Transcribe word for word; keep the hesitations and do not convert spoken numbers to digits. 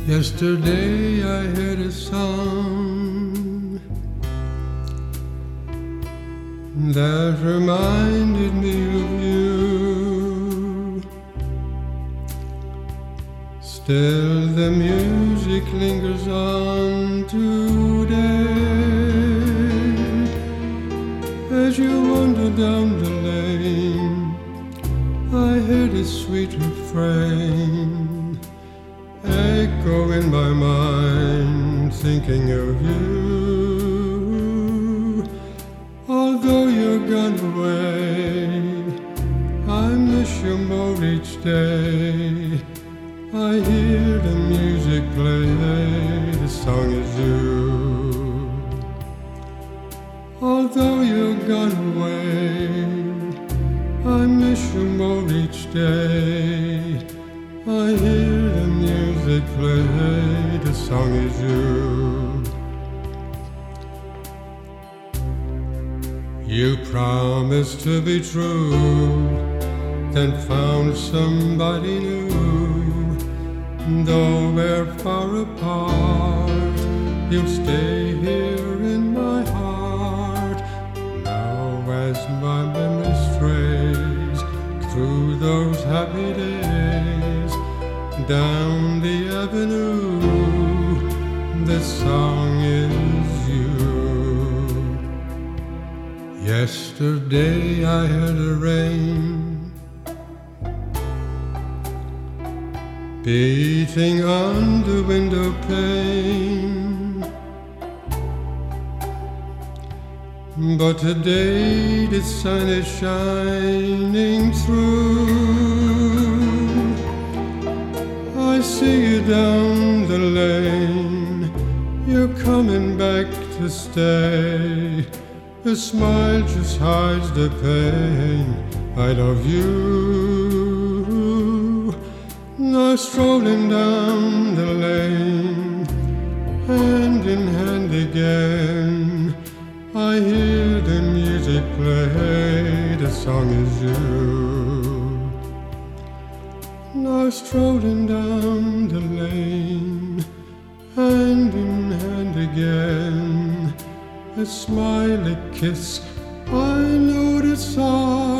Yesterday I heard a song that reminded me of you. Still the music lingers on today as you wander down the lane. I heard a sweet refrain echo in my mind, thinking of you. Although you're gone away, I miss you more each day. I hear the music play, the song is you. Although you're gone away, I miss you more each day. I hear the music play, the song is you. You promised to be true, then found somebody new. Though we're far apart, you'll stay here in my heart. Now as my memory strays through those happy days, down the avenue, the song is you. Yesterday I heard the rain beating on the window pane, but today the sun is shining through. I see you down the lane, you're coming back to stay. A smile just hides the pain. I love you. Now strolling down the lane, hand in hand again, I hear the music play, the song is you. Now strolling down the lane, hand in hand again, a smile, a kiss, I know the song